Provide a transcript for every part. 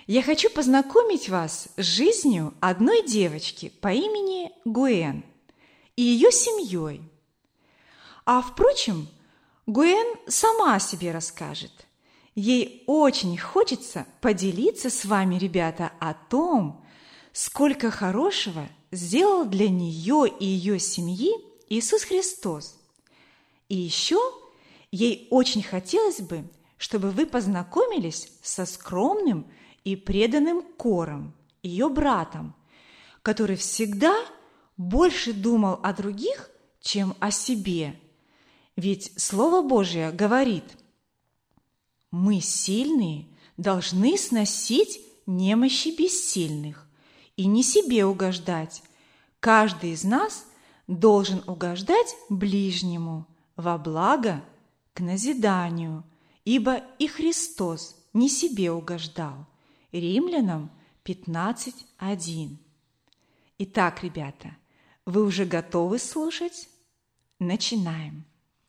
Я хочу познакомить вас с жизнью одной девочки по имени Гуэн и ее семьей. А впрочем, Гуэн сама о себе расскажет. Ей очень хочется поделиться с вами, ребята, о том, сколько хорошего сделал для нее и ее семьи Иисус Христос. И еще ей очень хотелось бы, чтобы вы познакомились со скромным и преданным Кором, ее братом, который всегда больше думал о других, чем о себе. Ведь Слово Божие говорит: мы, сильные, должны сносить немощи бессильных и не себе угождать. Каждый из нас должен угождать ближнему во благо к назиданию, ибо и Христос не себе угождал. Римлянам 15:1. Итак, ребята, вы уже готовы слушать? Начинаем.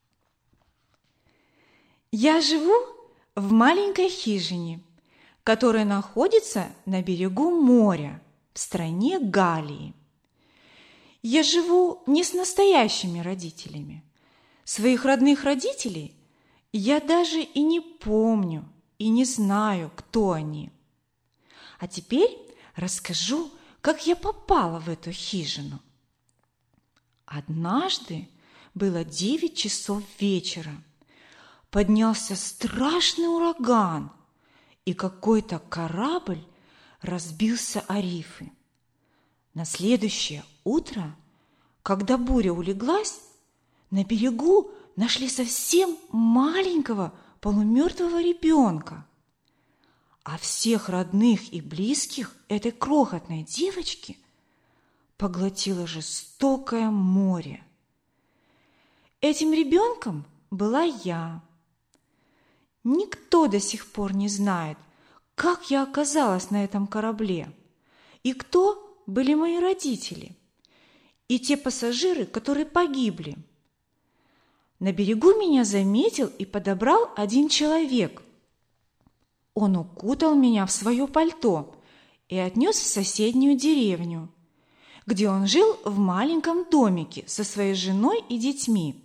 Я живу в маленькой хижине, которая находится на берегу моря в стране Галлии. Я живу не с настоящими родителями. Своих родных родителей я даже и не помню, и не знаю, кто они. А теперь расскажу, как я попала в эту хижину. Однажды было 9 часов вечера. Поднялся страшный ураган, и какой-то корабль разбился о рифы. На следующее утро, когда буря улеглась, на берегу нашли совсем маленького полумертвого ребенка. А всех родных и близких этой крохотной девочки поглотило жестокое море. Этим ребенком была я. Никто до сих пор не знает, как я оказалась на этом корабле, и кто были мои родители, и те пассажиры, которые погибли. На берегу меня заметил и подобрал один человек. Он укутал меня в свое пальто и отнес в соседнюю деревню, где он жил в маленьком домике со своей женой и детьми.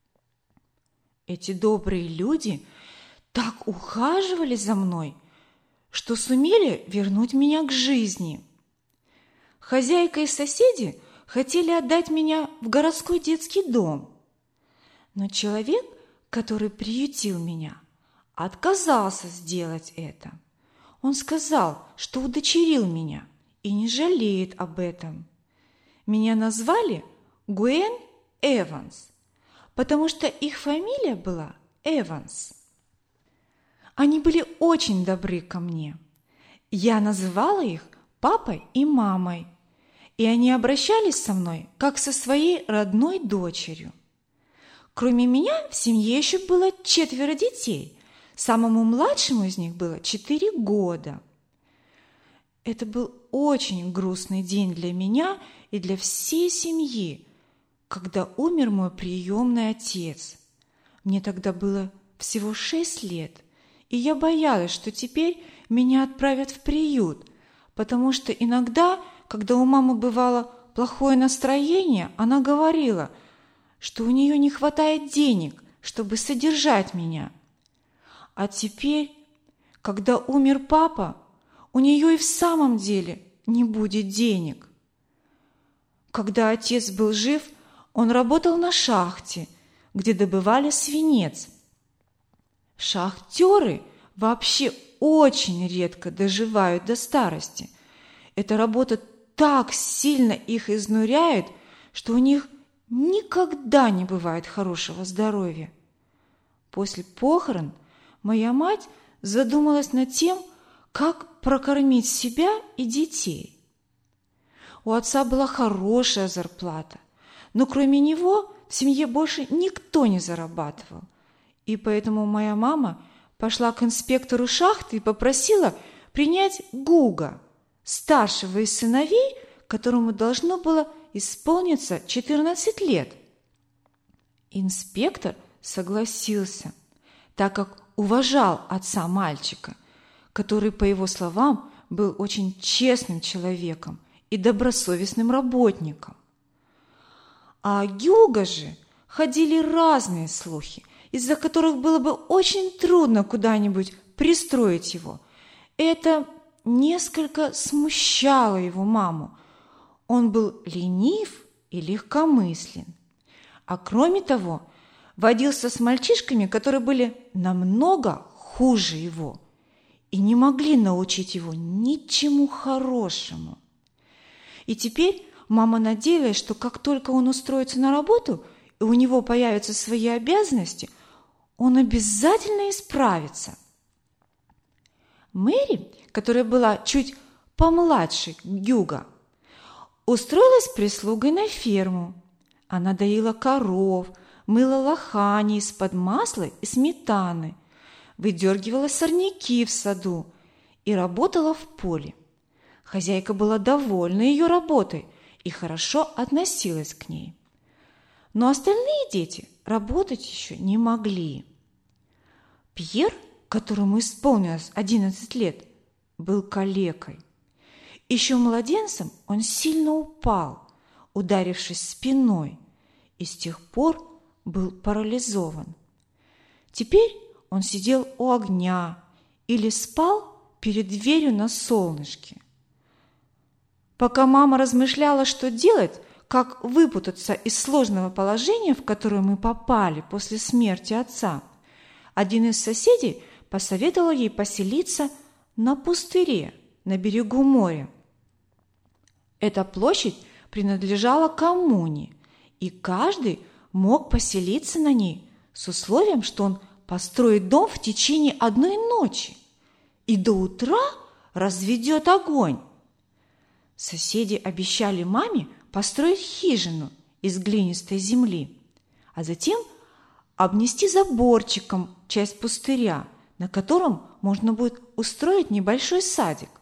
Эти добрые люди так ухаживали за мной, что сумели вернуть меня к жизни. Хозяйка и соседи хотели отдать меня в городской детский дом, но человек, который приютил меня, отказался сделать это. Он сказал, что удочерил меня и не жалеет об этом. Меня назвали Гуэн Эванс, потому что их фамилия была Эванс. Они были очень добры ко мне. Я называла их папой и мамой, и они обращались со мной, как со своей родной дочерью. Кроме меня в семье еще было 4 детей. Самому младшему из них было 4 года. Это был очень грустный день для меня и для всей семьи, когда умер мой приемный отец. Мне тогда было всего 6 лет, и я боялась, что теперь меня отправят в приют, потому что иногда, когда у мамы бывало плохое настроение, она говорила, что у нее не хватает денег, чтобы содержать меня. А теперь, когда умер папа, у нее и в самом деле не будет денег. Когда отец был жив, он работал на шахте, где добывали свинец. Шахтеры вообще очень редко доживают до старости. Эта работа так сильно их изнуряет, что у них никогда не бывает хорошего здоровья. После похорон моя мать задумалась над тем, как прокормить себя и детей. У отца была хорошая зарплата, но кроме него в семье больше никто не зарабатывал. И поэтому моя мама пошла к инспектору шахты и попросила принять Гуга, старшего из сыновей, которому должно было исполнится 14 лет. Инспектор согласился, так как уважал отца мальчика, который, по его словам, был очень честным человеком и добросовестным работником. А о Гюго же ходили разные слухи, из-за которых было бы очень трудно куда-нибудь пристроить его. Это несколько смущало его маму. Он был ленив и легкомыслен. А кроме того, водился с мальчишками, которые были намного хуже его и не могли научить его ничему хорошему. И теперь мама надеялась, что как только он устроится на работу и у него появятся свои обязанности, он обязательно исправится. Мэри, которая была чуть помладше Гюго, устроилась прислугой на ферму. Она доила коров, мыла лохани из-под масла и сметаны, выдергивала сорняки в саду и работала в поле. Хозяйка была довольна ее работой и хорошо относилась к ней. Но остальные дети работать еще не могли. Пьер, которому исполнилось 11 лет, был калекой. Еще младенцем он сильно упал, ударившись спиной, и с тех пор был парализован. Теперь он сидел у огня или спал перед дверью на солнышке. Пока мама размышляла, что делать, как выпутаться из сложного положения, в которое мы попали после смерти отца, один из соседей посоветовал ей поселиться на пустыре на берегу моря. Эта площадь принадлежала коммуне, и каждый мог поселиться на ней с условием, что он построит дом в течение одной ночи и до утра разведет огонь. Соседи обещали маме построить хижину из глинистой земли, а затем обнести заборчиком часть пустыря, на котором можно будет устроить небольшой садик.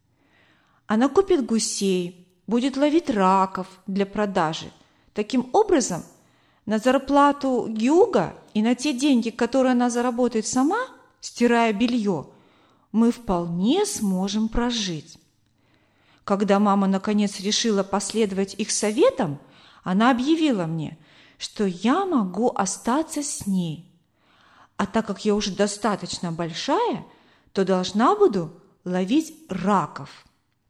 Она купит гусей, будет ловить раков для продажи. Таким образом, на зарплату Гюго и на те деньги, которые она заработает сама, стирая белье, мы вполне сможем прожить. Когда мама наконец решила последовать их советам, она объявила мне, что я могу остаться с ней. А так как я уже достаточно большая, то должна буду ловить раков.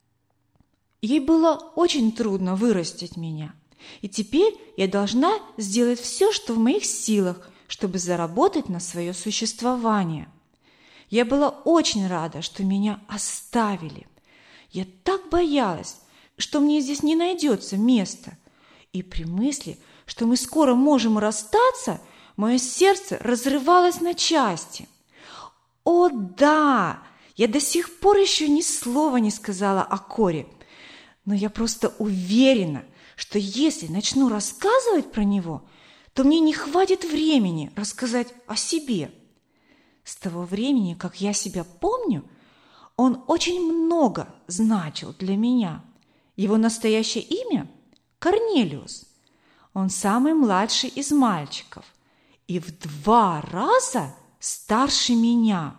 Ей было очень трудно вырастить меня, и теперь я должна сделать все, что в моих силах, чтобы заработать на свое существование. Я была очень рада, что меня оставили. Я так боялась, что мне здесь не найдется места. И при мысли, что мы скоро можем расстаться, мое сердце разрывалось на части. О, да! Я до сих пор еще ни слова не сказала о Коре. Но я просто уверена, что если начну рассказывать про него, то мне не хватит времени рассказать о себе. С того времени, как я себя помню, он очень много значил для меня. Его настоящее имя – Корнелиус. Он самый младший из мальчиков и в 2 раза старше меня.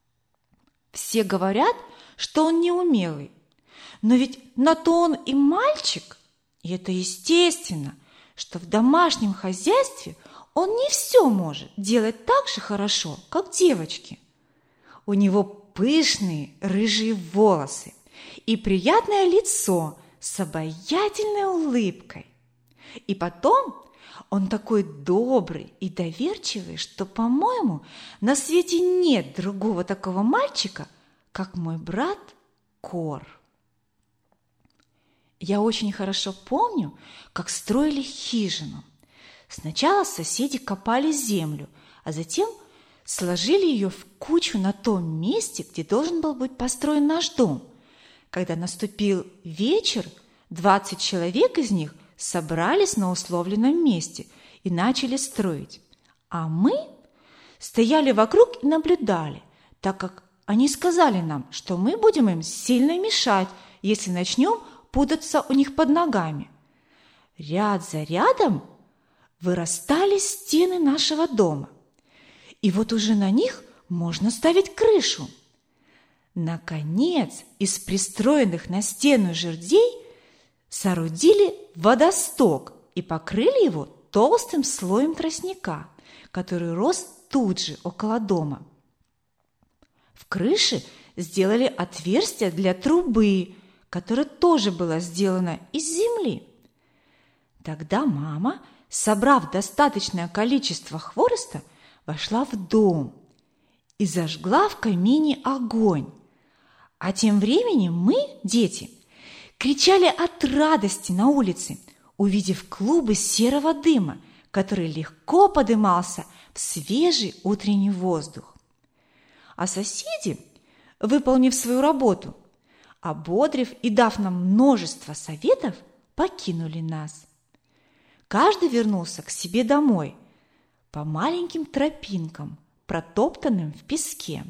Все говорят, что он неумелый, но ведь на то он и мальчик, и это естественно, что в домашнем хозяйстве он не все может делать так же хорошо, как девочки. У него пышные рыжие волосы и приятное лицо с обаятельной улыбкой. И потом он такой добрый и доверчивый, что, по-моему, на свете нет другого такого мальчика, как мой брат Кор. Я очень хорошо помню, как строили хижину. Сначала соседи копали землю, а затем сложили ее в кучу на том месте, где должен был быть построен наш дом. Когда наступил вечер, 20 человек из них собрались на условленном месте и начали строить. А мы стояли вокруг и наблюдали, так как они сказали нам, что мы будем им сильно мешать, если начнем путаться у них под ногами. Ряд за рядом вырастали стены нашего дома, и вот уже на них можно ставить крышу. Наконец, из пристроенных на стену жердей соорудили водосток и покрыли его толстым слоем тростника, который рос тут же около дома. В крыше сделали отверстие для трубы, которая тоже была сделана из земли. Тогда мама, собрав достаточное количество хвороста, вошла в дом и зажгла в камине огонь. А тем временем мы, дети, кричали от радости на улице, увидев клубы серого дыма, который легко подымался в свежий утренний воздух. А соседи, выполнив свою работу, ободрив и дав нам множество советов, покинули нас. Каждый вернулся к себе домой по маленьким тропинкам, протоптанным в песке.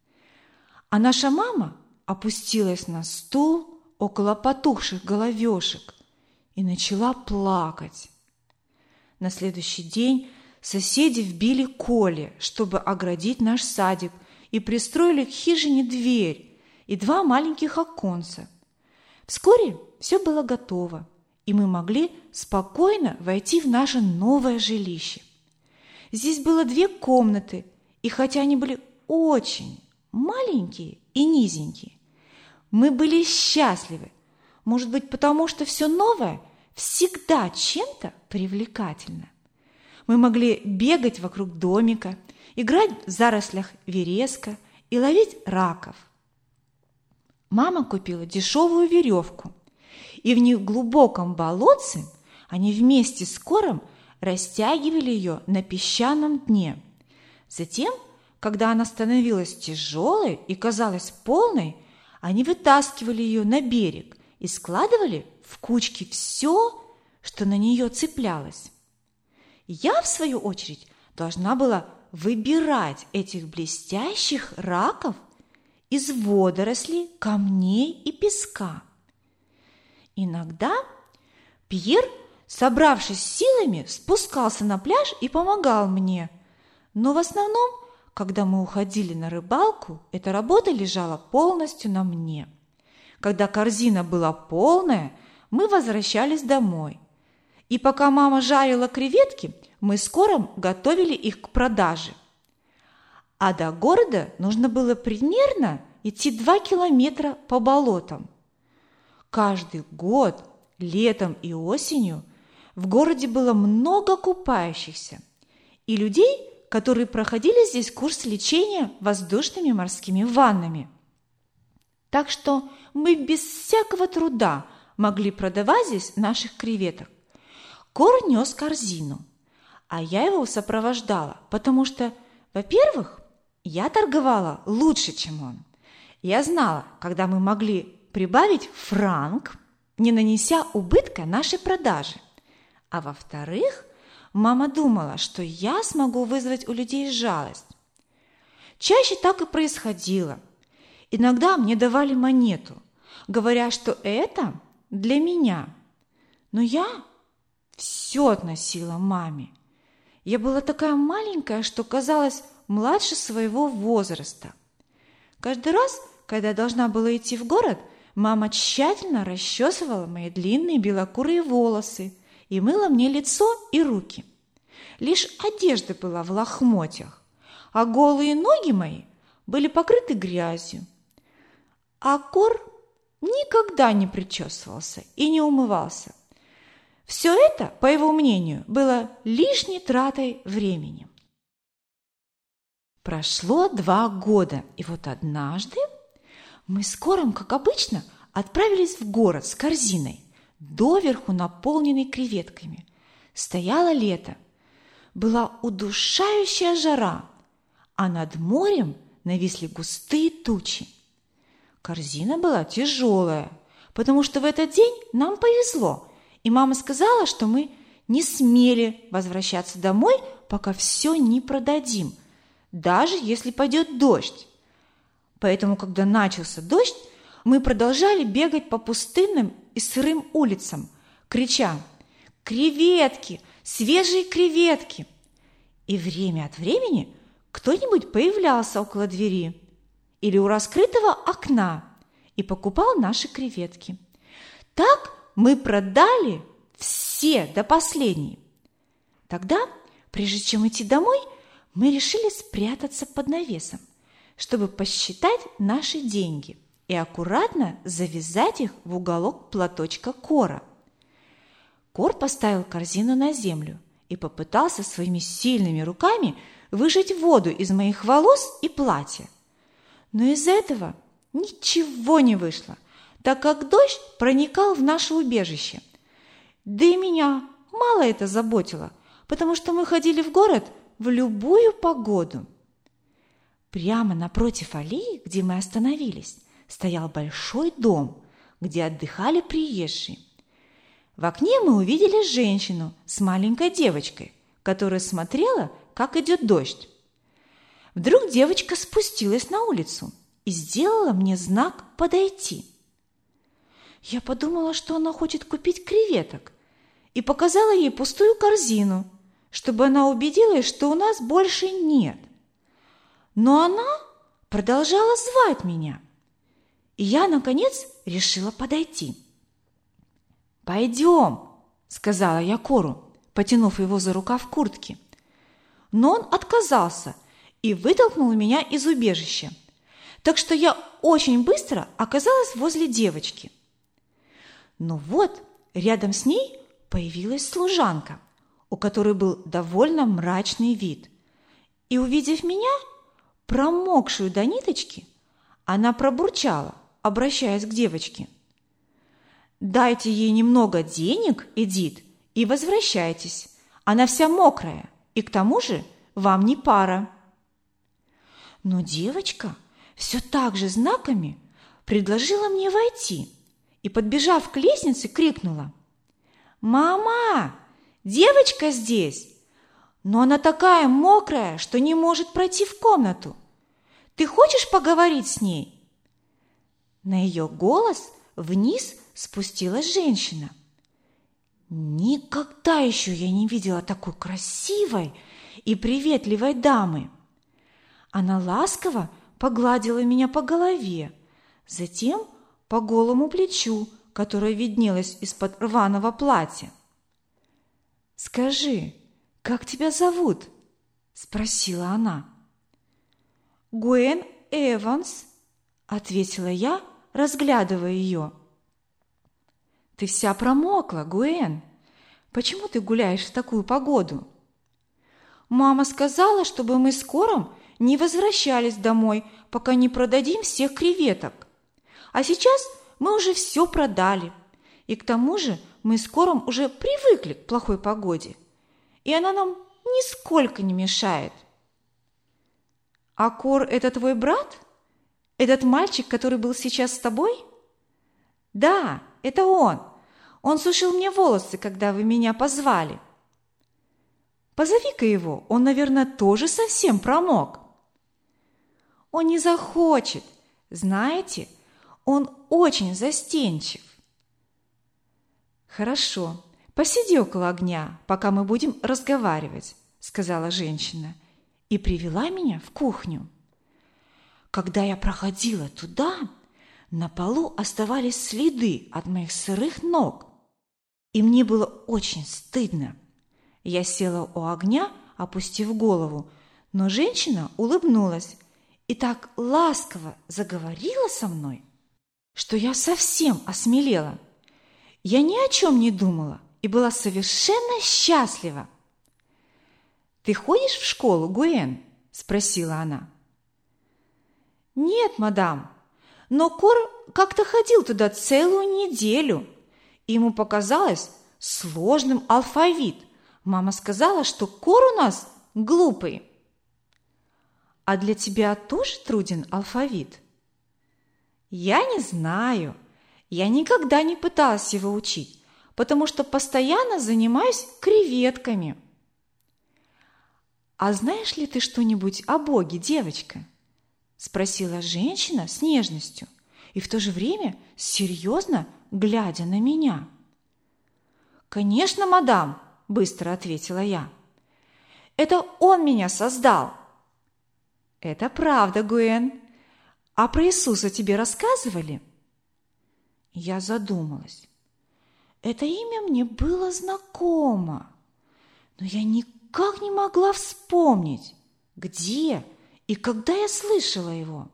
А наша мама опустилась на стул около потухших головешек и начала плакать. На следующий день соседи вбили коле, чтобы оградить наш садик, и пристроили к хижине дверь и 2 маленьких оконца. Вскоре все было готово, и мы могли спокойно войти в наше новое жилище. Здесь было 2 комнаты, и хотя они были очень маленькие и низенькие, мы были счастливы, может быть, потому что все новое всегда чем-то привлекательно. Мы могли бегать вокруг домика, играть в зарослях вереска и ловить раков. Мама купила дешевую веревку, и в неглубоком болотце они вместе с кором растягивали ее на песчаном дне. Затем, когда она становилась тяжелой и казалась полной, они вытаскивали ее на берег и складывали в кучки все, что на нее цеплялось. Я, в свою очередь, должна была выбирать этих блестящих раков из водорослей, камней и песка. Иногда Пьер, собравшись силами, спускался на пляж и помогал мне, но в основном, когда мы уходили на рыбалку, эта работа лежала полностью на мне. Когда корзина была полная, мы возвращались домой. И пока мама жарила креветки, мы с Кором готовили их к продаже. А до города нужно было примерно идти 2 километра по болотам. Каждый год, летом и осенью, в городе было много купающихся и людей, которые проходили здесь курс лечения воздушными морскими ваннами. Так что мы без всякого труда могли продавать здесь наших креветок. Кор нес корзину, а я его сопровождала, потому что, во-первых, я торговала лучше, чем он. Я знала, когда мы могли прибавить франк, не нанеся убытка нашей продаже. А во-вторых, мама думала, что я смогу вызвать у людей жалость. Чаще так и происходило. Иногда мне давали монету, говоря, что это для меня. Но я все относила маме. Я была такая маленькая, что казалась младше своего возраста. Каждый раз, когда я должна была идти в город, мама тщательно расчесывала мои длинные белокурые волосы и мыла мне лицо и руки. Лишь одежда была в лохмотьях, а голые ноги мои были покрыты грязью. А Кор никогда не причесывался и не умывался. Все это, по его мнению, было лишней тратой времени. Прошло 2 года, и вот однажды мы с Кором, как обычно, отправились в город с корзиной, доверху наполненной креветками. Стояло лето, была удушающая жара, а над морем нависли густые тучи. Корзина была тяжелая, потому что в этот день нам повезло, и мама сказала, что мы не смели возвращаться домой, пока все не продадим, даже если пойдет дождь. Поэтому, когда начался дождь, мы продолжали бегать по пустынным и сырым улицам, крича: «Креветки! Свежие креветки!» И время от времени кто-нибудь появлялся около двери, или у раскрытого окна и покупал наши креветки. Так мы продали все до последней. Тогда, прежде чем идти домой, мы решили спрятаться под навесом, чтобы посчитать наши деньги и аккуратно завязать их в уголок платочка Кора. Кор поставил корзину на землю и попытался своими сильными руками выжать воду из моих волос и платья. Но из этого ничего не вышло, так как дождь проникал в наше убежище. Да и меня мало это заботило, потому что мы ходили в город в любую погоду. Прямо напротив аллеи, где мы остановились, стоял большой дом, где отдыхали приезжие. В окне мы увидели женщину с маленькой девочкой, которая смотрела, как идет дождь. Вдруг девочка спустилась на улицу и сделала мне знак подойти. Я подумала, что она хочет купить креветок, и показала ей пустую корзину, чтобы она убедилась, что у нас больше нет. Но она продолжала звать меня, и я, наконец, решила подойти. «Пойдем», — сказала я Кору, потянув его за рукав куртки. Но он отказался и вытолкнул меня из убежища, так что я очень быстро оказалась возле девочки. Но вот рядом с ней появилась служанка, у которой был довольно мрачный вид. И, увидев меня, промокшую до ниточки, она пробурчала, обращаясь к девочке: «Дайте ей немного денег, Эдит, и возвращайтесь. Она вся мокрая, и к тому же вам не пара». Но девочка все так же знаками предложила мне войти и, подбежав к лестнице, крикнула: «Мама, девочка здесь, но она такая мокрая, что не может пройти в комнату. Ты хочешь поговорить с ней?» На ее голос вниз спустилась женщина. Никогда еще я не видела такой красивой и приветливой дамы. Она ласково погладила меня по голове, затем по голому плечу, которое виднелось из-под рваного платья. «Скажи, как тебя зовут?» – спросила она. «Гуэн Эванс», – ответила я, разглядывая ее. «Ты вся промокла, Гуэн. Почему ты гуляешь в такую погоду?» «Мама сказала, чтобы мы с Кором не возвращались домой, пока не продадим всех креветок. А сейчас мы уже все продали. И к тому же мы с Кором уже привыкли к плохой погоде, и она нам нисколько не мешает». «А Кор – это твой брат? Этот мальчик, который был сейчас с тобой?» «Да, это он. Он сушил мне волосы, когда вы меня позвали». «Позови-ка его, он, наверное, тоже совсем промок». «Он не захочет. Знаете, он очень застенчив». «Хорошо, посиди около огня, пока мы будем разговаривать», – сказала женщина и привела меня в кухню. Когда я проходила туда, на полу оставались следы от моих сырых ног, и мне было очень стыдно. Я села у огня, опустив голову, но женщина улыбнулась и так ласково заговорила со мной, что я совсем осмелела. Я ни о чем не думала и была совершенно счастлива. «Ты ходишь в школу, Гуэн?» – спросила она. «Нет, мадам, но Кор как-то ходил туда целую неделю. Ему показалось сложным алфавит. Мама сказала, что Кор у нас глупый». «А для тебя тоже труден алфавит?» «Я не знаю. Я никогда не пыталась его учить, потому что постоянно занимаюсь креветками». «А знаешь ли ты что-нибудь о Боге, девочка?» – спросила женщина с нежностью и в то же время серьезно глядя на меня. «Конечно, мадам», – быстро ответила я. «Это Он меня создал». «Это правда, Гуэн. А про Иисуса тебе рассказывали?» Я задумалась. Это имя мне было знакомо, но я никак не могла вспомнить, где и когда я слышала его.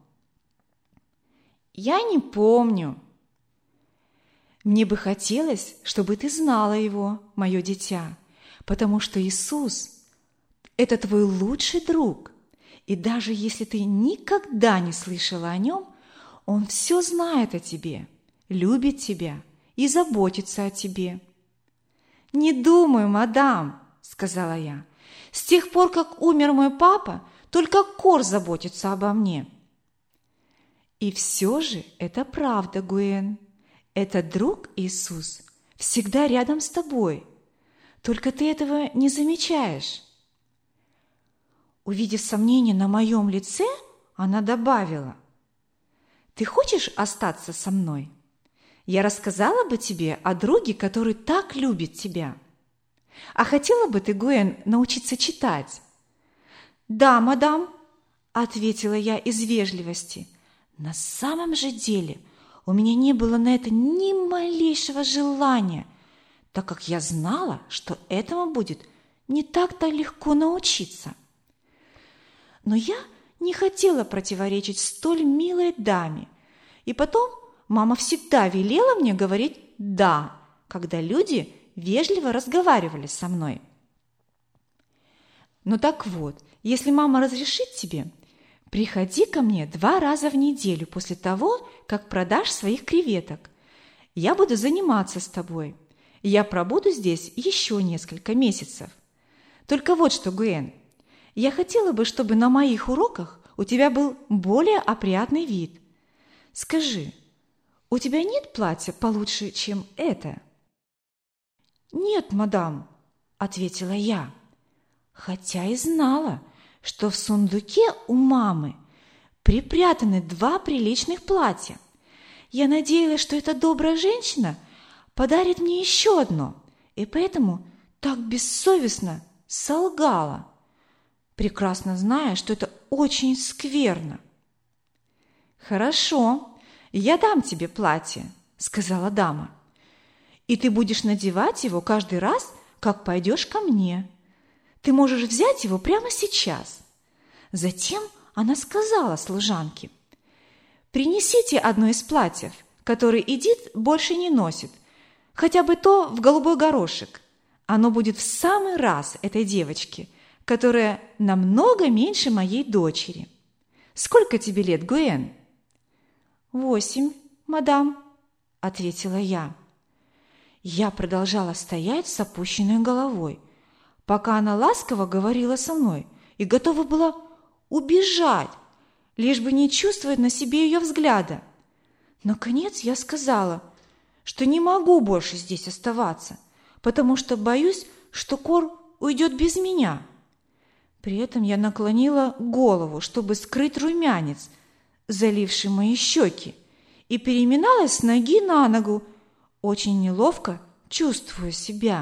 «Я не помню». «Мне бы хотелось, чтобы ты знала его, мое дитя, потому что Иисус – это твой лучший друг, и даже если ты никогда не слышала о нем, Он все знает о тебе, любит тебя и заботится о тебе». «Не думаю, мадам», – сказала я. «С тех пор, как умер мой папа, только Кор заботится обо мне». «И все же это правда, Гуэн. Этот друг Иисус всегда рядом с тобой. Только ты этого не замечаешь». Увидев сомнение на моем лице, она добавила: «Ты хочешь остаться со мной? Я рассказала бы тебе о друге, который так любит тебя. А хотела бы ты, Гуэн, научиться читать?» «Да, мадам», – ответила я из вежливости. На самом же деле у меня не было на это ни малейшего желания, так как я знала, что этому будет не так-то легко научиться. Но я не хотела противоречить столь милой даме, и потом мама всегда велела мне говорить «да», когда люди вежливо разговаривали со мной. «Ну так вот, если мама разрешит тебе, приходи ко мне 2 раза в неделю после того, как продашь своих креветок. Я буду заниматься с тобой. Я пробуду здесь еще несколько месяцев. Только вот что, Гуэн, я хотела бы, чтобы на моих уроках у тебя был более опрятный вид. Скажи, у тебя нет платья получше, чем это?» «Нет, мадам», – ответила я, хотя и знала, что в сундуке у мамы припрятаны 2 приличных платья. Я надеялась, что эта добрая женщина подарит мне еще одно, и поэтому так бессовестно солгала, прекрасно зная, что это очень скверно. «Хорошо, я дам тебе платье», – сказала дама, «и ты будешь надевать его каждый раз, как пойдешь ко мне. Ты можешь взять его прямо сейчас». Затем она сказала служанке: «Принесите одно из платьев, которое Эдит больше не носит, хотя бы то в голубой горошек. Оно будет в самый раз этой девочке, которая намного меньше моей дочери. Сколько тебе лет, Гуэн?» «8, мадам», – ответила я. Я продолжала стоять с опущенной головой, пока она ласково говорила со мной и готова была убежать, лишь бы не чувствовать на себе ее взгляда. Наконец я сказала, что не могу больше здесь оставаться, потому что боюсь, что Кор уйдет без меня. При этом я наклонила голову, чтобы скрыть румянец, заливший мои щеки, и переминалась с ноги на ногу, очень неловко чувствуя себя.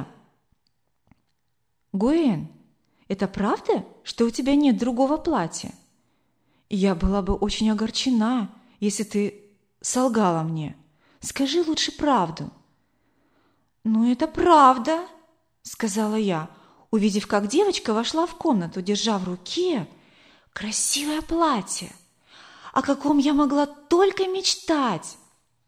«Гуэн, это правда, что у тебя нет другого платья? Я была бы очень огорчена, если ты солгала мне. Скажи лучше правду». «Ну, это правда», – сказала я, увидев, как девочка вошла в комнату, держа в руке красивое платье, о каком я могла только мечтать.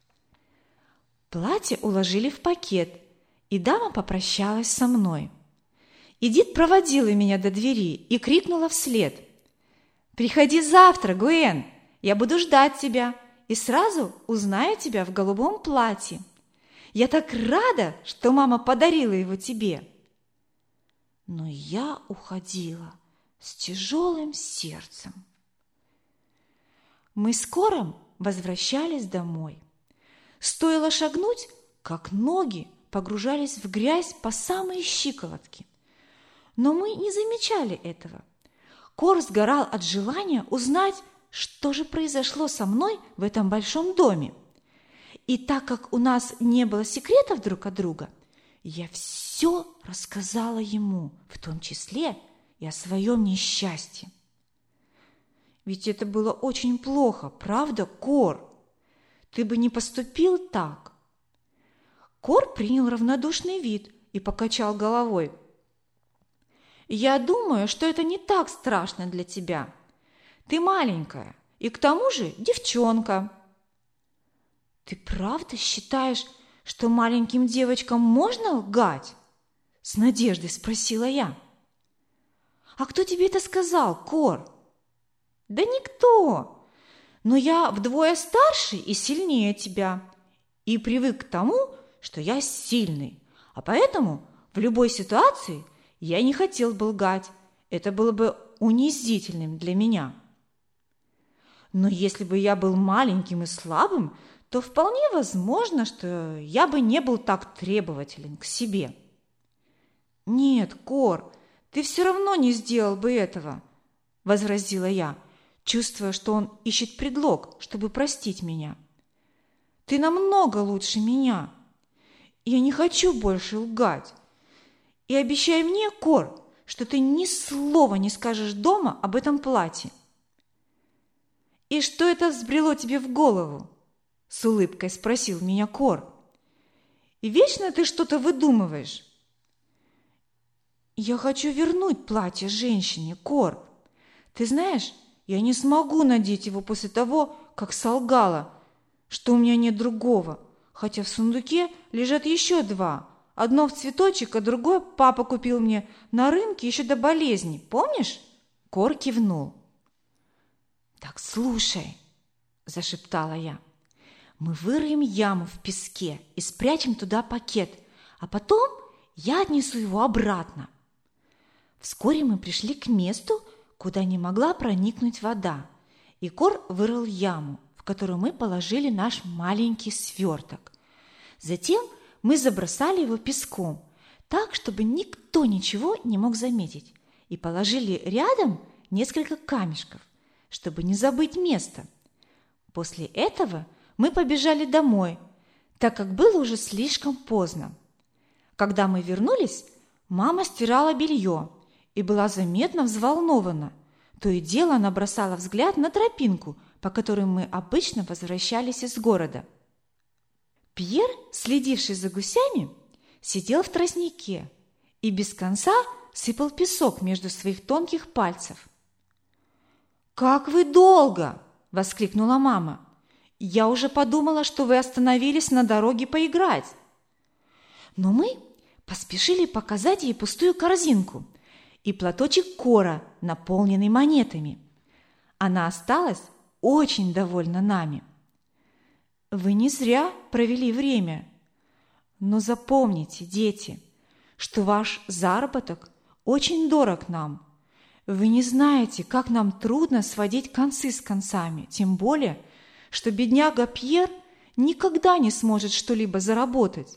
Платье уложили в пакет, и дама попрощалась со мной. Эдит проводила меня до двери и крикнула вслед: «Приходи завтра, Гуэн, я буду ждать тебя и сразу узнаю тебя в голубом платье. Я так рада, что мама подарила его тебе». Но я уходила с тяжелым сердцем. Мы с Кором возвращались домой. Стоило шагнуть, как ноги погружались в грязь по самые щиколотки. Но мы не замечали этого. Кор сгорал от желания узнать, что же произошло со мной в этом большом доме. И так как у нас не было секретов друг от друга, я все рассказала ему, в том числе и о своем несчастье. Ведь это было очень плохо, правда, Кор? Ты бы не поступил так. Кор принял равнодушный вид и покачал головой. Я думаю, что это не так страшно для тебя. Ты маленькая и к тому же девчонка. Ты правда считаешь, что маленьким девочкам можно лгать? С надеждой спросила я. А кто тебе это сказал, Кор? Да никто. Но я вдвое старше и сильнее тебя. И привык к тому, что я сильный. А поэтому в любой ситуации я не хотел бы лгать. Это было бы унизительным для меня. Но если бы я был маленьким и слабым, то вполне возможно, что я бы не был так требователен к себе. Нет, Кор, ты все равно не сделал бы этого, возразила я, чувствуя, что он ищет предлог, чтобы простить меня. Ты намного лучше меня. Я не хочу больше лгать. И обещай мне, Кор, что ты ни слова не скажешь дома об этом платье. И что это взбрело тебе в голову? С улыбкой спросил меня Кор. И вечно ты что-то выдумываешь. Я хочу вернуть платье женщине, Кор. Ты знаешь, я не смогу надеть его после того, как солгала, что у меня нет другого, хотя в сундуке лежат еще два. Одно в цветочек, а другое папа купил мне на рынке еще до болезни. Помнишь? Кор кивнул. Так слушай, зашептала я. Мы выроем яму в песке и спрячем туда пакет, а потом я отнесу его обратно. Вскоре мы пришли к месту, куда не могла проникнуть вода, и Кор вырыл яму, в которую мы положили наш маленький сверток. Затем мы забросали его песком, так, чтобы никто ничего не мог заметить, и положили рядом несколько камешков, чтобы не забыть место. После этого мы побежали домой, так как было уже слишком поздно. Когда мы вернулись, мама стирала белье и была заметно взволнована. То и дело она бросала взгляд на тропинку, по которой мы обычно возвращались из города. Пьер, следивший за гусями, сидел в тростнике и без конца сыпал песок между своих тонких пальцев. «Как вы долго!» – воскликнула мама. «Я уже подумала, что вы остановились на дороге поиграть». Но мы поспешили показать ей пустую корзинку и платочек Кора, наполненный монетами. Она осталась очень довольна нами. Вы не зря провели время. Но запомните, дети, что ваш заработок очень дорог нам. Вы не знаете, как нам трудно сводить концы с концами, тем более, что бедняга Пьер никогда не сможет что-либо заработать.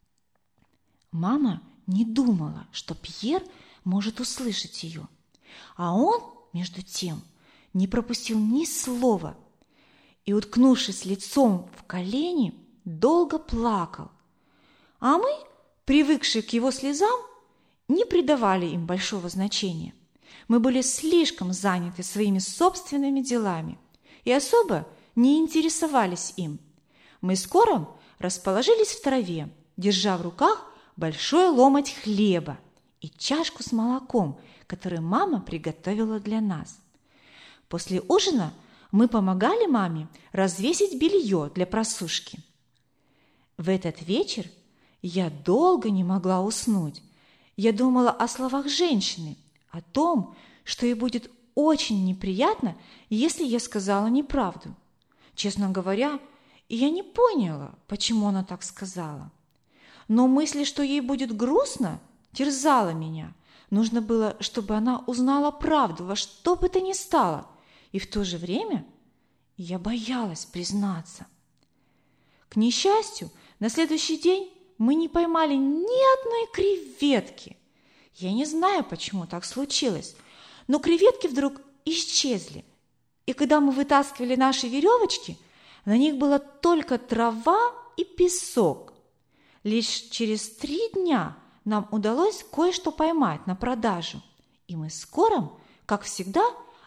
Мама не думала, что Пьер может услышать ее, а он, между тем, не пропустил ни слова и, уткнувшись лицом в колени, долго плакал. А мы, привыкшие к его слезам, не придавали им большого значения. Мы были слишком заняты своими собственными делами и особо не интересовались им. Мы с Кором расположились в траве, держа в руках большой ломоть хлеба и чашку с молоком, которую мама приготовила для нас. После ужина мы помогали маме развесить белье для просушки. В этот вечер я долго не могла уснуть. Я думала о словах женщины, о том, что ей будет очень неприятно, если я сказала неправду. Честно говоря, я не поняла, почему она так сказала. Но мысль, что ей будет грустно, терзала меня. Нужно было, чтобы она узнала правду во что бы то ни стало. И в то же время я боялась признаться. К несчастью, на следующий день мы не поймали ни одной креветки. Я не знаю, почему так случилось, но креветки вдруг исчезли. И когда мы вытаскивали наши веревочки, на них была только трава и песок. Лишь через 3 дня нам удалось кое-что поймать на продажу, и мы с Кором, как всегда,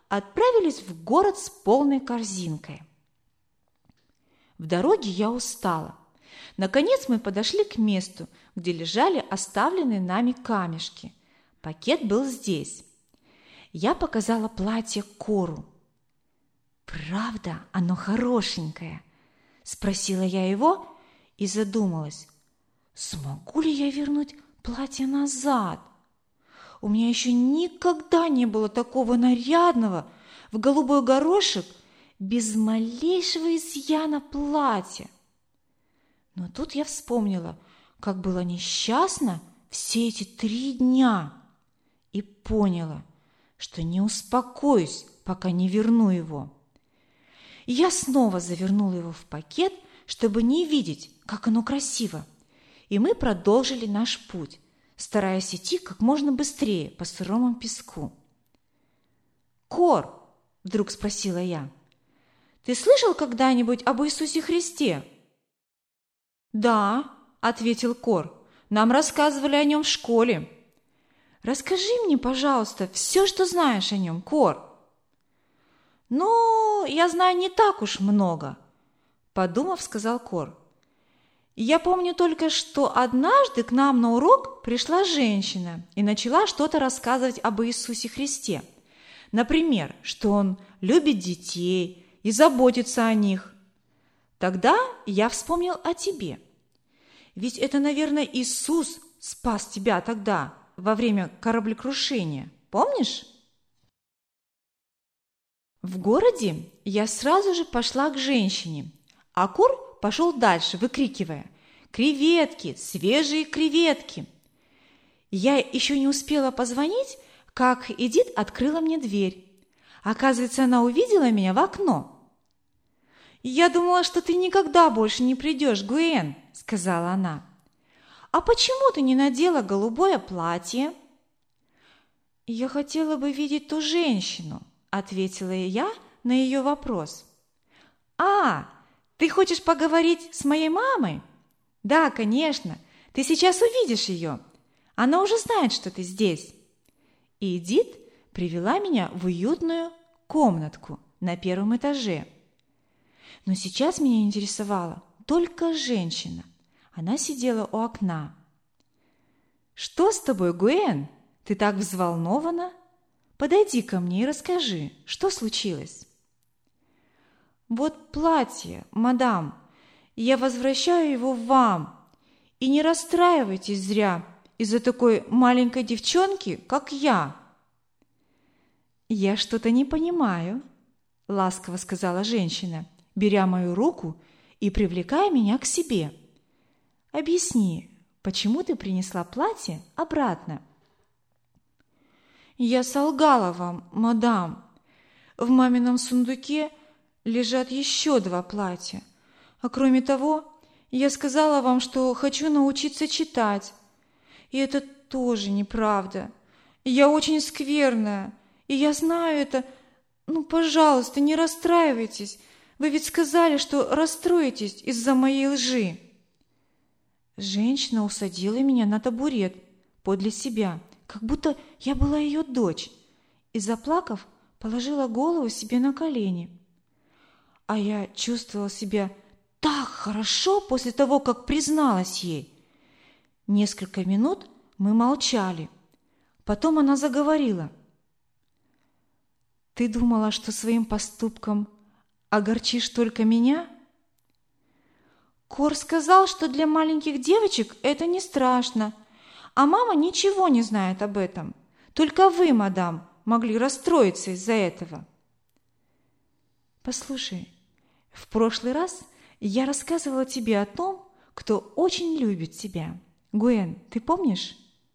отправились в город с полной корзинкой. В дороге я устала. Наконец мы подошли к месту, где лежали оставленные нами камешки. Пакет был здесь. Я показала платье Кору. «Правда, оно хорошенькое?» – спросила я его и задумалась. Смогу ли я вернуть платье назад? У меня еще никогда не было такого нарядного в голубой горошек без малейшего изъяна платья. Но тут я вспомнила, как была несчастна все эти 3 дня и поняла, что не успокоюсь, пока не верну его. Я снова завернула его в пакет, чтобы не видеть, как оно красиво, и мы продолжили наш путь, стараясь идти как можно быстрее по сырому песку. «Кор», – вдруг спросила я, – «ты слышал когда-нибудь об Иисусе Христе?» «Да», – ответил Кор, – «нам рассказывали о нем в школе». «Расскажи мне, пожалуйста, все, что знаешь о нем, Кор». «Ну, я знаю не так уж много», – подумав, сказал Кор. «Я помню только, что однажды к нам на урок пришла женщина и начала что-то рассказывать об Иисусе Христе. Например, что Он любит детей и заботится о них. Тогда я вспомнил о тебе. Ведь это, наверное, Иисус спас тебя тогда, во время кораблекрушения. Помнишь?» В городе я сразу же пошла к женщине, а Кор пошел дальше, выкрикивая: «Креветки! Свежие креветки!» Я еще не успела позвонить, как Эдит открыла мне дверь. Оказывается, она увидела меня в окно. «Я думала, что ты никогда больше не придешь, Гуэн», — сказала она. «А почему ты не надела голубое платье?» «Я хотела бы видеть ту женщину», — ответила я на ее вопрос. «А, ты хочешь поговорить с моей мамой?» «Да, конечно, ты сейчас увидишь ее. Она уже знает, что ты здесь». И Эдит привела меня в уютную комнатку на 1 этаже. Но сейчас меня интересовала только женщина. Она сидела у окна. «Что с тобой, Гуэн? Ты так взволнована? Подойди ко мне и расскажи, что случилось?» «Вот платье, мадам. Я возвращаю его вам. И не расстраивайтесь зря из-за такой маленькой девчонки, как я». «Я что-то не понимаю», — ласково сказала женщина, беря мою руку и привлекая меня к себе. «Объясни, почему ты принесла платье обратно?» «Я солгала вам, мадам. В мамином сундуке лежат еще 2 платья. А кроме того, я сказала вам, что хочу научиться читать. И это тоже неправда. Я очень скверная, и я знаю это. Ну, пожалуйста, не расстраивайтесь. Вы ведь сказали, что расстроитесь из-за моей лжи». Женщина усадила меня на табурет подле себя, как будто я была ее дочь, и, заплакав, положила голову себе на колени. А я чувствовала себя так хорошо после того, как призналась ей. Несколько минут мы молчали. Потом она заговорила. «Ты думала, что своим поступком огорчишь только меня?» «Кор сказал, что для маленьких девочек это не страшно, а мама ничего не знает об этом. Только вы, мадам, могли расстроиться из-за этого». «Послушай, в прошлый раз я рассказывала тебе о том, кто очень любит тебя. Гуэн, ты помнишь?»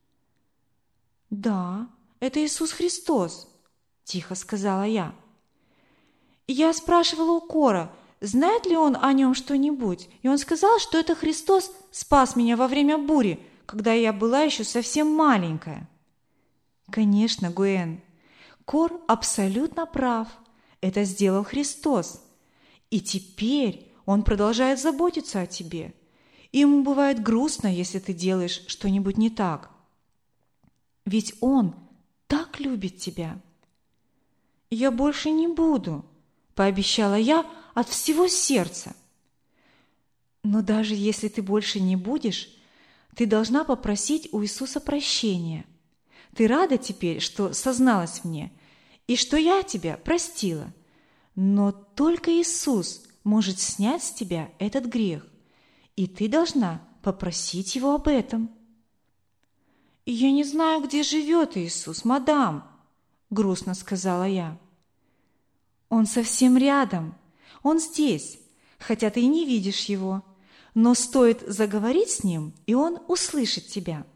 «Да, это Иисус Христос», – тихо сказала я. «Я спрашивала у Кора, знает ли он о нем что-нибудь, и он сказал, что это Христос спас меня во время бури, когда я была еще совсем маленькая». «Конечно, Гуэн, Кор абсолютно прав. Это сделал Христос. И теперь Он продолжает заботиться о тебе. И Ему бывает грустно, если ты делаешь что-нибудь не так. Ведь Он так любит тебя». «Я больше не буду», – пообещала я от всего сердца. «Но даже если ты больше не будешь, ты должна попросить у Иисуса прощения. Ты рада теперь, что созналась мне, и что я тебя простила. Но только Иисус может снять с тебя этот грех, и ты должна попросить Его об этом». «Я не знаю, где живет Иисус, мадам», – грустно сказала я. «Он совсем рядом, Он здесь, хотя ты и не видишь Его, но стоит заговорить с Ним, и Он услышит тебя».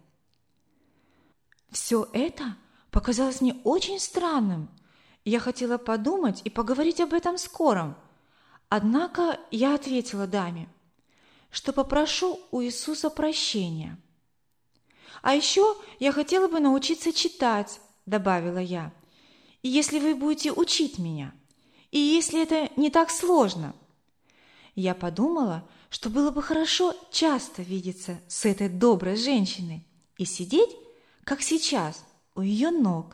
Все это показалось мне очень странным. Я хотела подумать и поговорить об этом скоро. Однако я ответила даме, что попрошу у Иисуса прощения. «А еще я хотела бы научиться читать», – добавила я, – «если вы будете учить меня, и если это не так сложно». Я подумала, что было бы хорошо часто видеться с этой доброй женщиной и сидеть, как сейчас, у ее ног.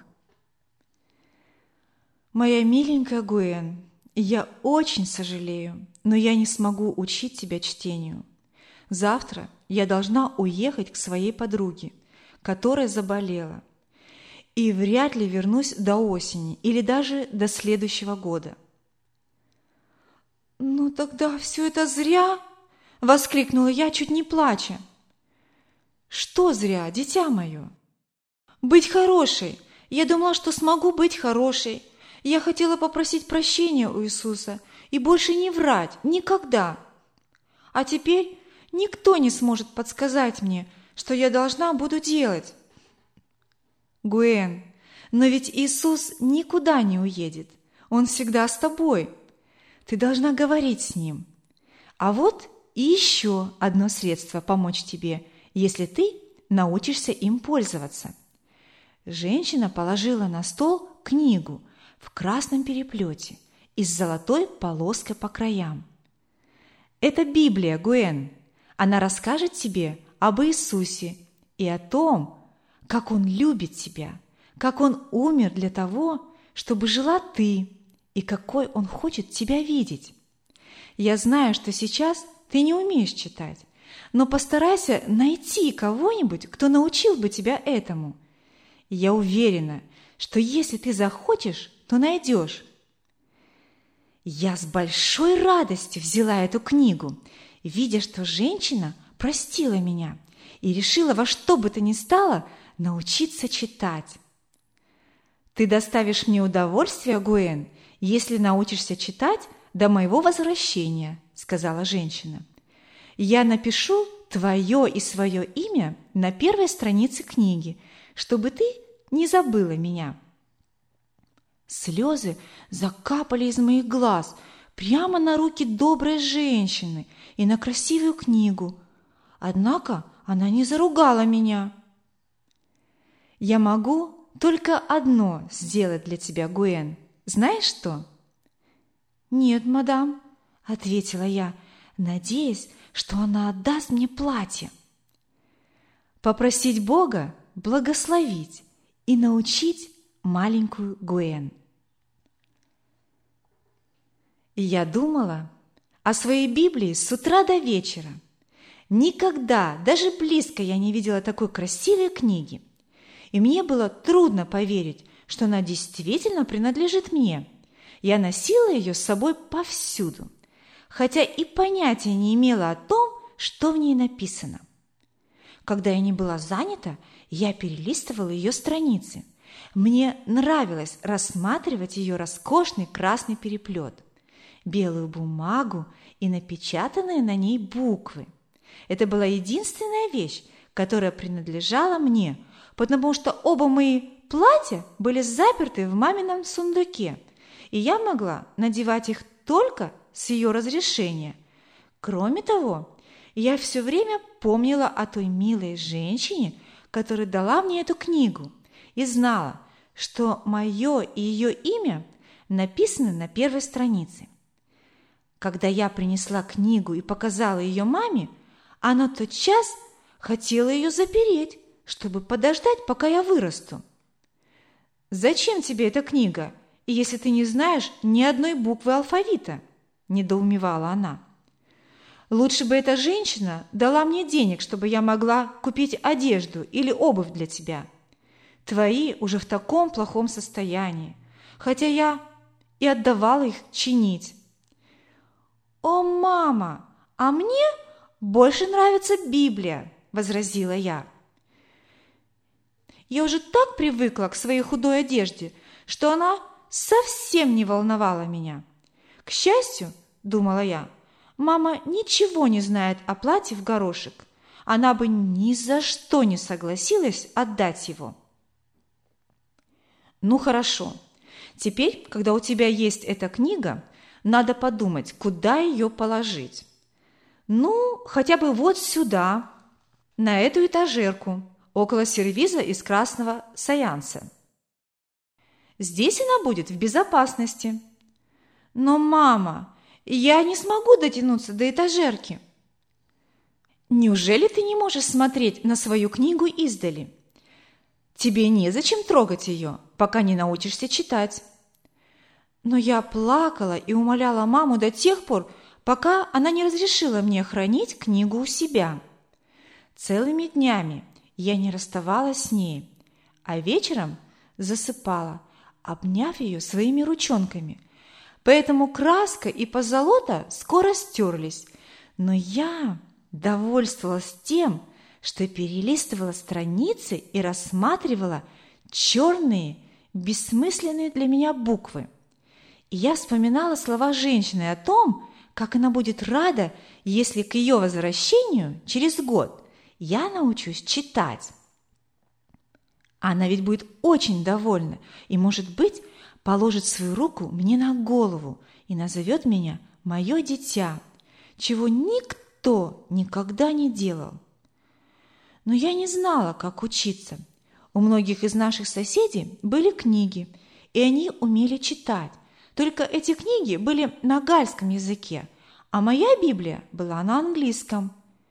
«Моя миленькая Гуэн, я очень сожалею, но я не смогу учить тебя чтению. Завтра я должна уехать к своей подруге, которая заболела, и вряд ли вернусь до осени или даже до следующего года». «Ну тогда все это зря!» – воскликнула я, чуть не плача. «Что зря, дитя мое?» «Быть хорошей! Я думала, что смогу быть хорошей. Я хотела попросить прощения у Иисуса и больше не врать никогда. А теперь никто не сможет подсказать мне, что я должна буду делать». «Гуэн, но ведь Иисус никуда не уедет. Он всегда с тобой. Ты должна говорить с Ним. А вот и еще одно средство помочь тебе, если ты научишься им пользоваться». Женщина положила на стол книгу в красном переплете и с золотой полоской по краям. «Это Библия, Гуэн. Она расскажет тебе об Иисусе и о том, как Он любит тебя, как Он умер для того, чтобы жила ты, и какой Он хочет тебя видеть. Я знаю, что сейчас ты не умеешь читать, но постарайся найти кого-нибудь, кто научил бы тебя этому. Я уверена, что если ты захочешь, то найдешь». Я с большой радостью взяла эту книгу, видя, что женщина простила меня и решила во что бы то ни стало научиться читать. «Ты доставишь мне удовольствие, Гуэн, если научишься читать до моего возвращения», – сказала женщина. «Я напишу твое и свое имя на первой странице книги, чтобы ты не забыла меня». Слезы закапали из моих глаз прямо на руки доброй женщины и на красивую книгу. Однако она не заругала меня. «Я могу только одно сделать для тебя, Гуэн. Знаешь что?» «Нет, мадам», – ответила я, надеясь, что она отдаст мне платье. «Попросить Бога благословить и научить маленькую Гуэн». И я думала о своей Библии с утра до вечера. Никогда, даже близко я не видела такой красивой книги. И мне было трудно поверить, что она действительно принадлежит мне. Я носила ее с собой повсюду, хотя и понятия не имела о том, что в ней написано. Когда я не была занята, я перелистывала ее страницы. Мне нравилось рассматривать ее роскошный красный переплет, белую бумагу и напечатанные на ней буквы. Это была единственная вещь, которая принадлежала мне, потому что оба мои платья были заперты в мамином сундуке, и я могла надевать их только с ее разрешения. Кроме того, я все время помнила о той милой женщине, которая дала мне эту книгу, и знала, что мое и ее имя написаны на первой странице. Когда я принесла книгу и показала ее маме, она тотчас хотела ее запереть, чтобы подождать, пока я вырасту. «Зачем тебе эта книга? если ты не знаешь ни одной буквы алфавита?» – недоумевала она. «Лучше бы эта женщина дала мне денег, чтобы я могла купить одежду или обувь для тебя. Твои уже в таком плохом состоянии, хотя я и отдавала их чинить». «О, мама, а мне больше нравится Библия», – возразила я. Я уже так привыкла к своей худой одежде, что она совсем не волновала меня. К счастью, думала я, мама ничего не знает о платье в горошек. Она бы ни за что не согласилась отдать его. «Ну хорошо, теперь, когда у тебя есть эта книга, надо подумать, куда ее положить. Ну, хотя бы вот сюда, на эту этажерку, около сервиза из красного саянса. Здесь она будет в безопасности». «Но, мама, я не смогу дотянуться до этажерки». «Неужели ты не можешь смотреть на свою книгу издали? Тебе незачем трогать ее, пока не научишься читать». Но я плакала и умоляла маму до тех пор, пока она не разрешила мне хранить книгу у себя. Целыми днями я не расставалась с ней, а вечером засыпала, обняв ее своими ручонками. Поэтому краска и позолота скоро стерлись, но я довольствовалась тем, что перелистывала страницы и рассматривала черные, бессмысленные для меня буквы. И я вспоминала слова женщины о том, как она будет рада, если к ее возвращению через год я научусь читать. Она ведь будет очень довольна и, может быть, положит свою руку мне на голову и назовет меня «моё дитя», чего никто никогда не делал. Но я не знала, как учиться. У многих из наших соседей были книги, и они умели читать. Только эти книги были на гальском языке, а моя Библия была на английском.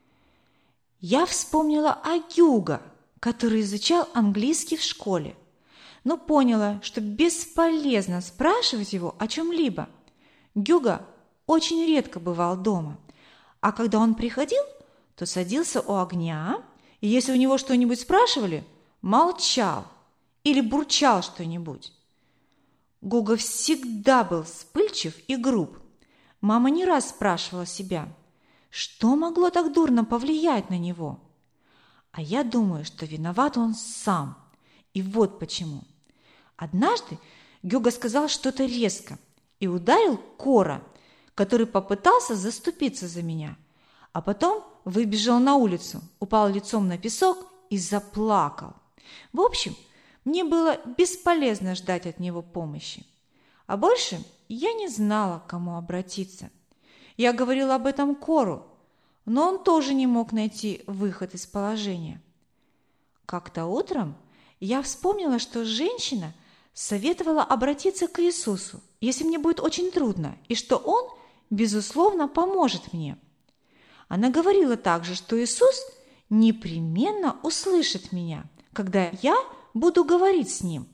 Я вспомнила о Гюго, который изучал английский в школе, но поняла, что бесполезно спрашивать его о чем-либо. Гюго очень редко бывал дома, а когда он приходил, то садился у огня, и если у него что-нибудь спрашивали, молчал или бурчал что-нибудь. Гюго всегда был вспыльчив и груб. Мама не раз спрашивала себя, что могло так дурно повлиять на него. А я думаю, что виноват он сам. И вот почему. Однажды Гюго сказал что-то резко и ударил Кора, который попытался заступиться за меня, а потом выбежал на улицу, упал лицом на песок и заплакал. В общем, мне было бесполезно ждать от него помощи. А больше я не знала, к кому обратиться. Я говорила об этом Кору, но он тоже не мог найти выход из положения. Как-то утром я вспомнила, что женщина советовала обратиться к Иисусу, если мне будет очень трудно, и что Он, безусловно, поможет мне. Она говорила также, что Иисус непременно услышит меня, когда я буду говорить с Ним.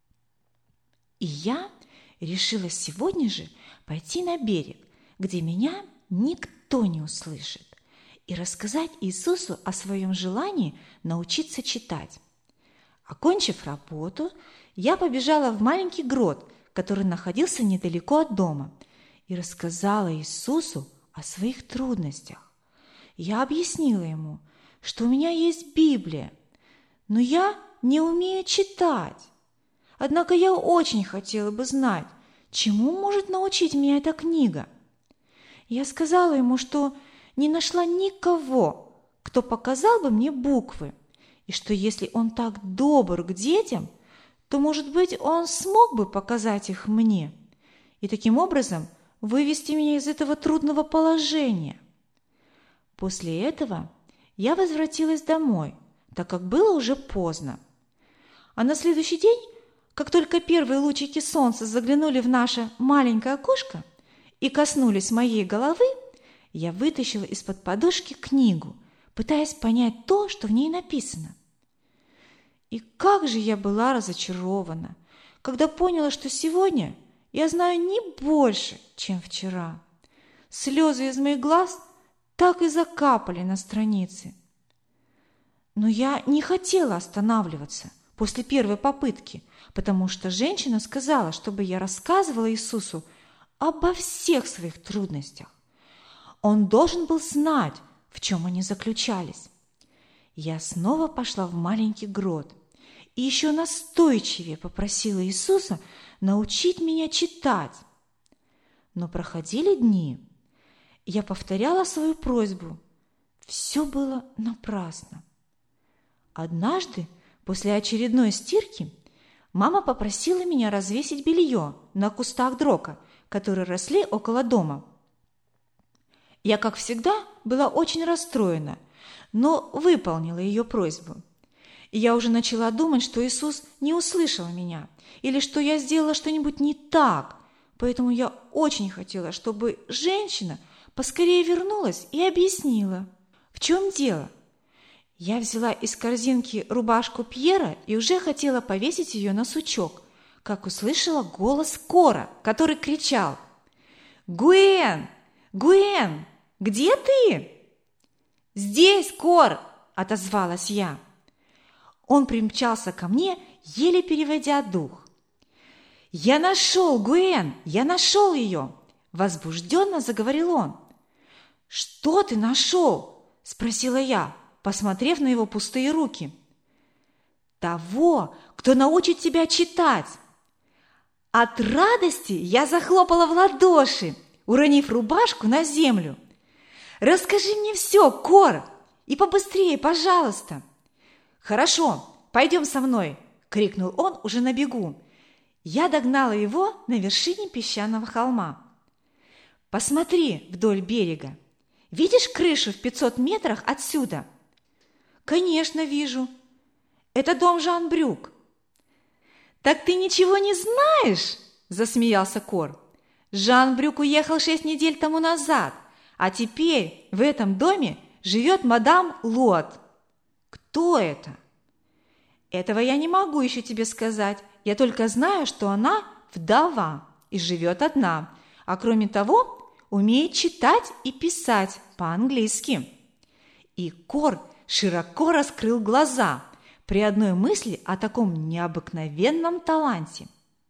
И я решила сегодня же пойти на берег, где меня никто не услышит, и рассказать Иисусу о своем желании научиться читать. Окончив работу, я побежала в маленький грот, который находился недалеко от дома, и рассказала Иисусу о своих трудностях. Я объяснила ему, что у меня есть Библия, но я не умею читать. Однако я очень хотела бы знать, чему может научить меня эта книга. Я сказала ему, что не нашла никого, кто показал бы мне буквы, и что если он так добр к детям, то, может быть, он смог бы показать их мне и таким образом вывести меня из этого трудного положения. После этого я возвратилась домой, так как было уже поздно. А на следующий день, как только первые лучики солнца заглянули в наше маленькое окошко и коснулись моей головы, я вытащила из-под подушки книгу, пытаясь понять то, что в ней написано. И как же я была разочарована, когда поняла, что сегодня я знаю не больше, чем вчера. Слезы из моих глаз так и закапали на странице. Но я не хотела останавливаться после первой попытки, потому что женщина сказала, чтобы я рассказывала Иисусу обо всех своих трудностях. Он должен был знать, в чем они заключались. Я снова пошла в маленький грот и еще настойчивее попросила Иисуса научить меня читать. Но проходили дни. Я повторяла свою просьбу. Все было напрасно. Однажды, после очередной стирки, мама попросила меня развесить белье на кустах дрока, которые росли около дома. Я, как всегда, была очень расстроена, но выполнила ее просьбу. И я уже начала думать, что Иисус не услышал меня или что я сделала что-нибудь не так, поэтому я очень хотела, чтобы женщина поскорее вернулась и объяснила, в чем дело. Я взяла из корзинки рубашку Пьера и уже хотела повесить ее на сучок, как услышала голос Кора, который кричал: «Гуэн! Гуэн! Где ты?» «Здесь, Кор!» – отозвалась я. Он примчался ко мне, еле переводя дух. «Я нашел, Гуэн! Я нашел ее!» – возбужденно заговорил он. «Что ты нашел?» – спросила я, посмотрев на его пустые руки. «Того, кто научит тебя читать!» От радости я захлопала в ладоши, уронив рубашку на землю. «Расскажи мне все, Кор, и побыстрее, пожалуйста!» «Хорошо, пойдем со мной!» – крикнул он уже на бегу. Я догнала его на вершине песчаного холма. «Посмотри вдоль берега. Видишь крышу в 500 метрах отсюда?» «Конечно, вижу. Это дом Жан-Брюк». «Так ты ничего не знаешь?» – засмеялся Кор. «Жан-Брюк уехал 6 недель тому назад, а теперь в этом доме живет мадам Лот». «Кто это?» «Этого я не могу еще тебе сказать. Я только знаю, что она вдова и живет одна, а кроме того умеет читать и писать по-английски». И Кор широко раскрыл глаза при одной мысли о таком необыкновенном таланте.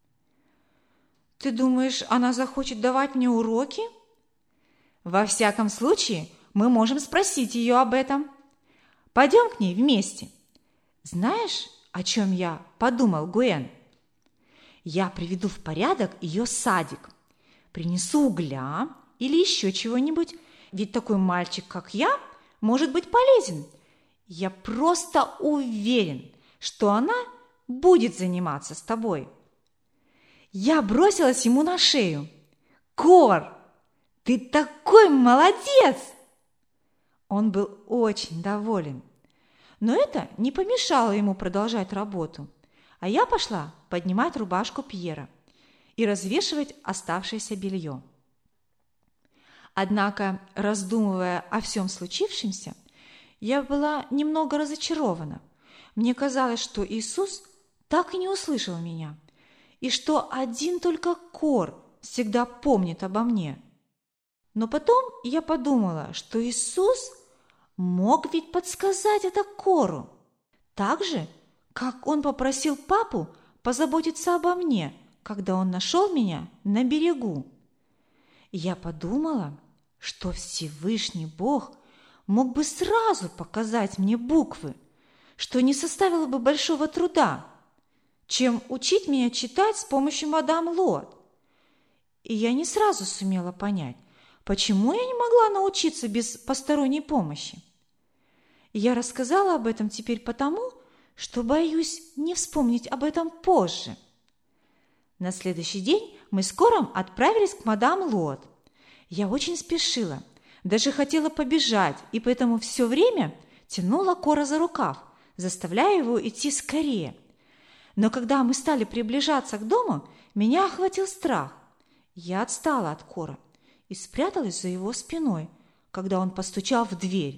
«Ты думаешь, она захочет давать мне уроки?» «Во всяком случае, мы можем спросить ее об этом. Пойдем к ней вместе. Знаешь, о чем я подумал, Гуэн? Я приведу в порядок ее садик, принесу угля или еще чего-нибудь, ведь такой мальчик, как я, может быть полезен. Я просто уверен, что она будет заниматься с тобой». Я бросилась ему на шею. «Кор, ты такой молодец!» Он был очень доволен. Но это не помешало ему продолжать работу, а я пошла поднимать рубашку Пьера и развешивать оставшееся белье. Однако, раздумывая о всем случившемся, я была немного разочарована. Мне казалось, что Иисус так и не услышал меня, и что один только Кор всегда помнит обо мне. Но потом я подумала, что Иисус мог ведь подсказать это Кору, так же, как он попросил папу позаботиться обо мне, когда он нашел меня на берегу. Я подумала, что Всевышний Бог мог бы сразу показать мне буквы, что не составило бы большого труда, чем учить меня читать с помощью мадам Лот. И я не сразу сумела понять, почему я не могла научиться без посторонней помощи. Я рассказала об этом теперь потому, что боюсь не вспомнить об этом позже. На следующий день мы с Кором отправились к мадам Лот. Я очень спешила, даже хотела побежать, и поэтому все время тянула Кора за рукав, заставляя его идти скорее. Но когда мы стали приближаться к дому, меня охватил страх. Я отстала от Кора и спряталась за его спиной, когда он постучал в дверь.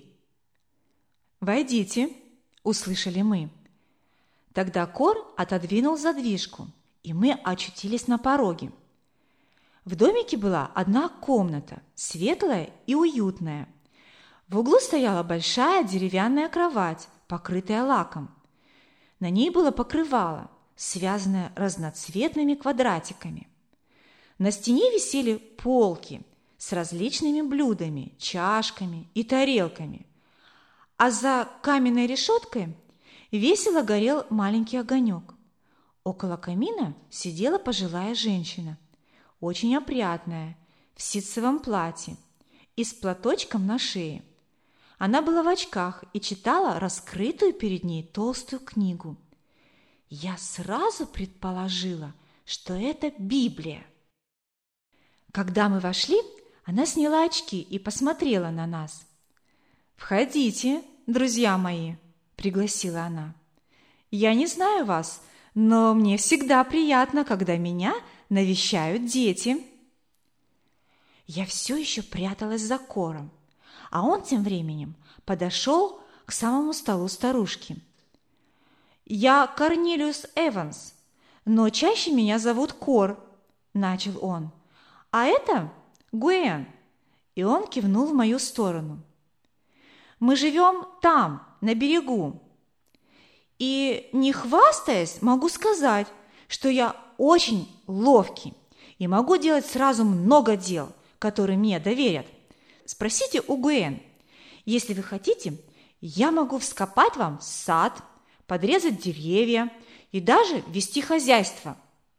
«Войдите», – услышали мы. Тогда Кор отодвинул задвижку, и мы очутились на пороге. В домике была одна комната, светлая и уютная. В углу стояла большая деревянная кровать, покрытая лаком. На ней было покрывало, связанное разноцветными квадратиками. На стене висели полки с различными блюдами, чашками и тарелками, а за каменной решеткой весело горел маленький огонек. Около камина сидела пожилая женщина, очень опрятная, в ситцевом платье и с платочком на шее. Она была в очках и читала раскрытую перед ней толстую книгу. Я сразу предположила, что это Библия. Когда мы вошли, она сняла очки и посмотрела на нас. «Входите, друзья мои», – пригласила она. «Я не знаю вас, но мне всегда приятно, когда меня навещают дети». Я все еще пряталась за Кором, а он тем временем подошел к самому столу старушки. «Я Корнелиус Эванс, но чаще меня зовут Кор», – начал он. «А это Гуэн», и он кивнул в мою сторону. «Мы живем там, на берегу. И, не хвастаясь, могу сказать, что я очень ловкий и могу делать сразу много дел, которые мне доверят. Спросите у Гуэн. Если вы хотите, я могу вскопать вам сад, подрезать деревья и даже вести хозяйство.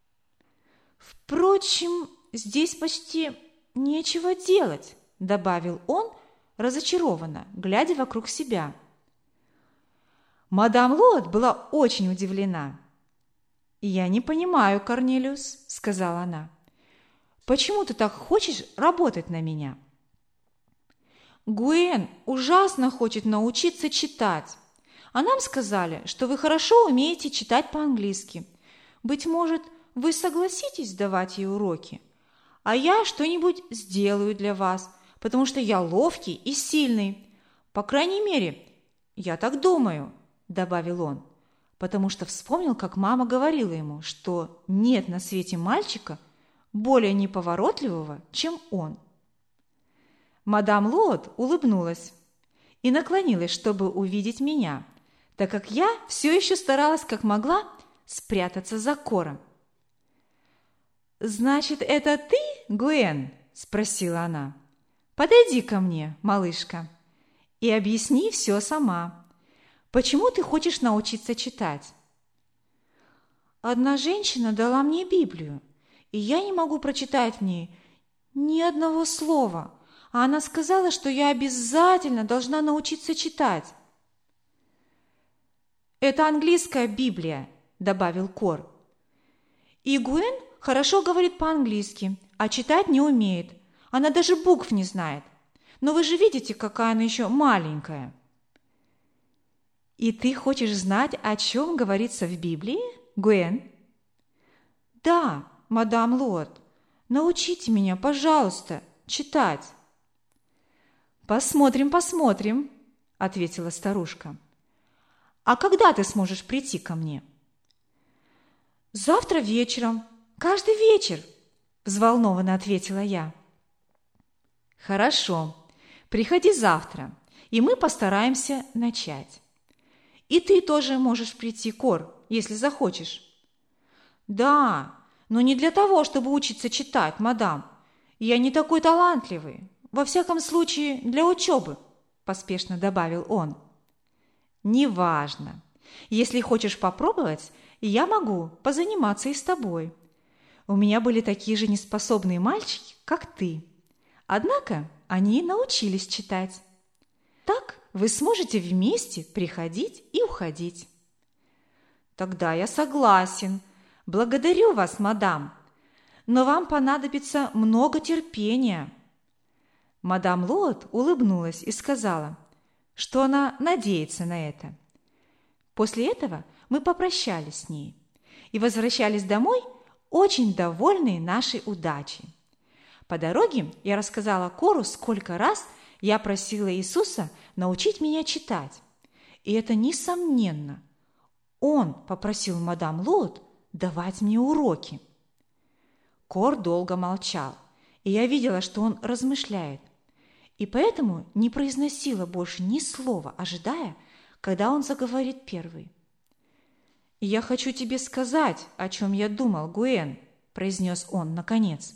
Впрочем, здесь почти нечего делать», – добавил он разочарованно, глядя вокруг себя. Мадам Лоад была очень удивлена. «Я не понимаю, Корнелиус», – сказала она. «Почему ты так хочешь работать на меня?» «Гуэн ужасно хочет научиться читать. А нам сказали, что вы хорошо умеете читать по-английски. Быть может, вы согласитесь давать ей уроки? А я что-нибудь сделаю для вас, потому что я ловкий и сильный. По крайней мере, я так думаю», – добавил он, потому что вспомнил, как мама говорила ему, что нет на свете мальчика более неповоротливого, чем он. Мадам Лоад улыбнулась и наклонилась, чтобы увидеть меня, так как я все еще старалась, как могла, спрятаться за Кором. «Значит, это ты, Гуэн?» – спросила она. «Подойди ко мне, малышка, и объясни все сама. Почему ты хочешь научиться читать?» «Одна женщина дала мне Библию, и я не могу прочитать в ней ни одного слова, а она сказала, что я обязательно должна научиться читать». «Это английская Библия», – добавил Кор. «И Гуэн хорошо говорит по-английски, а читать не умеет. Она даже букв не знает. Но вы же видите, какая она еще маленькая». «И ты хочешь знать, о чем говорится в Библии, Гуэн?» «Да, мадам Лоад, научите меня, пожалуйста, читать». «Посмотрим», – ответила старушка. «А когда ты сможешь прийти ко мне?» «Завтра вечером, каждый вечер», – взволнованно ответила я. «Хорошо, приходи завтра, и мы постараемся начать. И ты тоже можешь прийти, Кор, если захочешь». «Да, но не для того, чтобы учиться читать, мадам. Я не такой талантливый, во всяком случае для учебы», – поспешно добавил он. «Неважно. Если хочешь попробовать, я могу позаниматься и с тобой. У меня были такие же неспособные мальчики, как ты. Однако они научились читать. Так вы сможете вместе приходить и уходить». «Тогда я согласен. Благодарю вас, мадам. Но вам понадобится много терпения». Мадам Лоад улыбнулась и сказала, что она надеется на это. После этого мы попрощались с ней и возвращались домой, очень довольные нашей удачей. По дороге я рассказала Кору, сколько раз я просила Иисуса научить меня читать. И это несомненно. Он попросил мадам Лоад давать мне уроки». Кор долго молчал, и я видела, что он размышляет, и поэтому не произносила больше ни слова, ожидая, когда он заговорит первый. «Я хочу тебе сказать, о чем я думал, Гуэн», – произнес он наконец.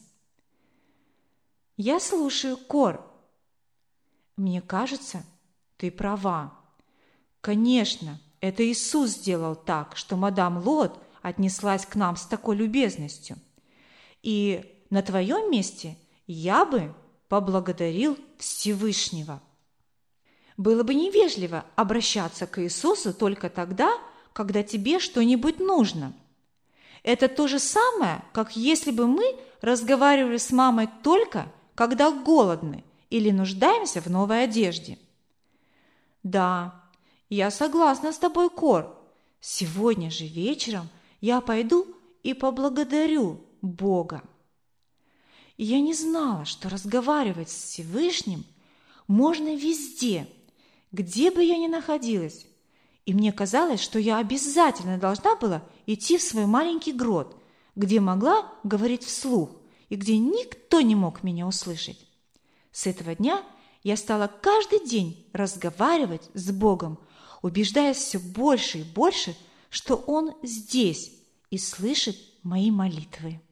«Я слушаю, Кор». «Мне кажется, ты права. Конечно, это Иисус сделал так, что мадам Лот отнеслась к нам с такой любезностью. И на твоем месте я бы поблагодарил Всевышнего. Было бы невежливо обращаться к Иисусу только тогда, когда тебе что-нибудь нужно. Это то же самое, как если бы мы разговаривали с мамой только, когда голодны или нуждаемся в новой одежде». «Да, я согласна с тобой, Кор. Сегодня же вечером я пойду и поблагодарю Бога». И я не знала, что разговаривать с Всевышним можно везде, где бы я ни находилась. И мне казалось, что я обязательно должна была идти в свой маленький грот, где могла говорить вслух и где никто не мог меня услышать. С этого дня я стала каждый день разговаривать с Богом, убеждаясь все больше и больше, что Он здесь и слышит мои молитвы.